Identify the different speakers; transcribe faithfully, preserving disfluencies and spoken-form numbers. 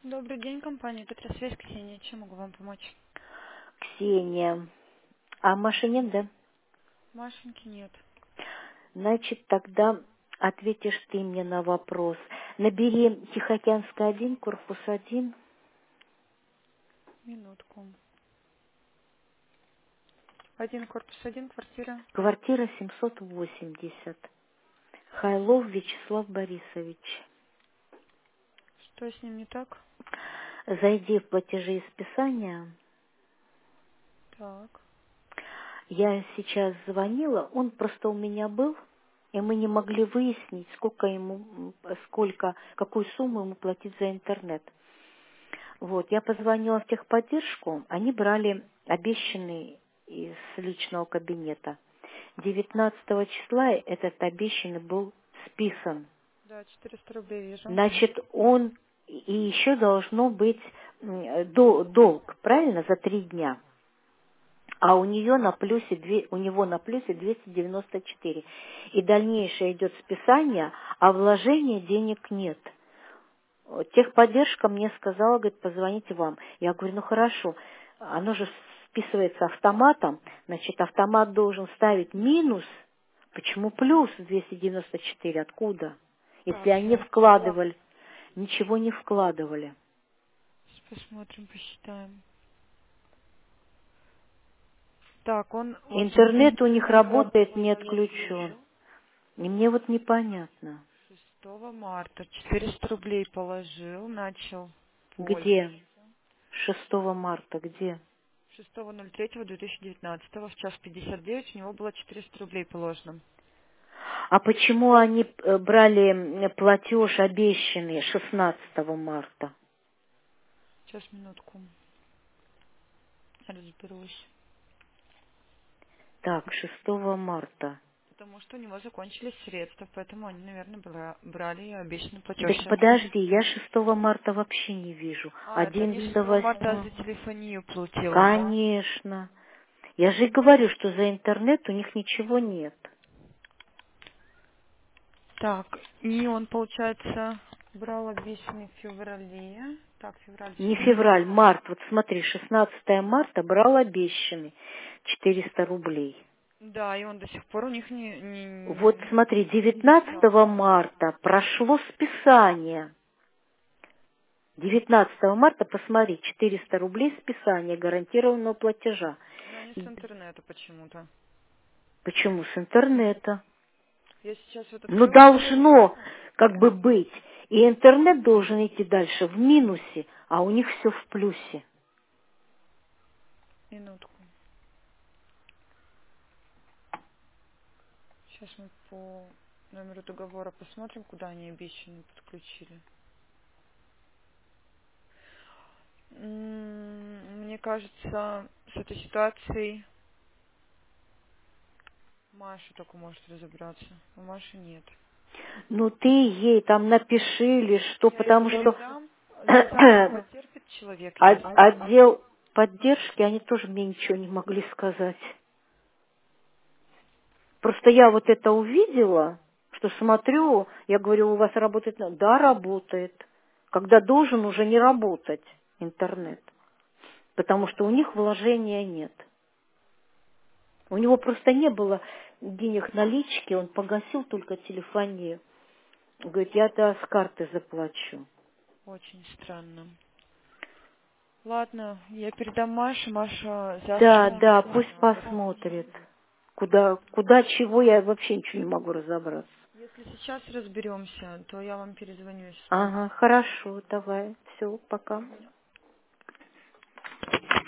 Speaker 1: Добрый день, компания Петросвязь, Ксения. Чем могу вам помочь?
Speaker 2: Ксения. А Маши нет, да?
Speaker 1: Машеньки нет.
Speaker 2: Значит, тогда ответишь ты мне на вопрос. Набери Тихоокеанская один, корпус один,
Speaker 1: Минутку. Один корпус, один квартира.
Speaker 2: квартира семьсот восемьдесят. Хайлов Вячеслав Борисович.
Speaker 1: Что с ним не так?
Speaker 2: Зайди в платежи и списания.
Speaker 1: Так.
Speaker 2: Я сейчас звонила, он просто у меня был, и мы не могли выяснить, сколько ему, сколько, какую сумму ему платить за интернет. Вот, я позвонила в техподдержку, они брали обещанный из личного кабинета. девятнадцатого числа этот обещанный был списан.
Speaker 1: Да, четыреста рублей вижу.
Speaker 2: Значит, он и еще должно быть м, до- долг, правильно, за три дня. А у нее на плюсе, две- у него на плюсе двести девяносто четыре. И дальнейшее идет списание, а вложения денег нет. Техподдержка мне сказала, говорит, позвоните вам. Я говорю, ну хорошо, оно же списывается автоматом, значит, автомат должен ставить минус. Почему плюс двести девяносто четыре? Откуда? Если
Speaker 1: Так,
Speaker 2: они
Speaker 1: сейчас
Speaker 2: вкладывали, ничего не вкладывали.
Speaker 1: посмотрим, посчитаем. Так, он, в общем,
Speaker 2: Интернет у них работает, не отключен. И мне вот непонятно.
Speaker 1: шестого марта четыреста рублей положил, начал
Speaker 2: Где?
Speaker 1: пользоваться.
Speaker 2: шестого марта, где?
Speaker 1: шестого ноль третьего две тысячи девятнадцатого в час пятьдесят девять у него было четыреста рублей положено.
Speaker 2: А почему они э, брали платеж обещанный шестнадцатого марта?
Speaker 1: Сейчас, минутку. Разберусь.
Speaker 2: Так, шестого марта.
Speaker 1: Потому что у него закончились средства, поэтому они, наверное, бра- брали обещанный платеж
Speaker 2: Так
Speaker 1: сейчас.
Speaker 2: подожди, я шестого марта вообще не вижу.
Speaker 1: А, это они шестого
Speaker 2: одиннадцатого.
Speaker 1: марта за телефонию платил.
Speaker 2: Конечно. Я же и говорю, что за интернет у них ничего нет.
Speaker 1: Так, и он, получается, брал обещанный в феврале. Так, февраль
Speaker 2: Не
Speaker 1: сейчас.
Speaker 2: февраль, март. Вот смотри, шестнадцатого марта брал обещанный четыреста рублей.
Speaker 1: Да, и он до сих пор у них не,
Speaker 2: Вот
Speaker 1: не,
Speaker 2: смотри,
Speaker 1: не списал.
Speaker 2: девятнадцатого марта прошло списание. девятнадцатого марта, посмотри, четыреста рублей списания гарантированного платежа.
Speaker 1: Но не с интернета почему-то.
Speaker 2: Почему? С интернета.
Speaker 1: Я сейчас вот
Speaker 2: Ну,
Speaker 1: открыла
Speaker 2: должно
Speaker 1: интернет.
Speaker 2: как бы быть. И интернет должен идти дальше в минусе, а у них все в плюсе.
Speaker 1: Минутку. Сейчас мы по номеру договора посмотрим, куда они обещанные подключили. М, Мне кажется, с этой ситуацией Маша только может разобраться. У Маши нет.
Speaker 2: Ну, ты ей там напиши или что,
Speaker 1: Я ей
Speaker 2: потому что
Speaker 1: передам. Не знаю, потерпит человек,
Speaker 2: от-
Speaker 1: если...
Speaker 2: отдел поддержки, они тоже мне ничего не могли сказать. Просто я вот это увидела, что смотрю, я говорю, у вас работает? Да, работает. Когда должен уже не работать интернет, потому что у них вложения нет. У него просто не было денег налички, он погасил только телефонию. Говорит, я-то с карты заплачу.
Speaker 1: Очень странно. Ладно, я передам Маше. Маша завтра,
Speaker 2: Да, да,
Speaker 1: не
Speaker 2: пусть
Speaker 1: знаю, посмотрит.
Speaker 2: посмотрит. Куда, куда, чего, я вообще ничего не могу разобраться.
Speaker 1: Если сейчас разберемся, то я вам перезвоню, если
Speaker 2: Ага,
Speaker 1: сможете.
Speaker 2: хорошо, давай. Все, пока.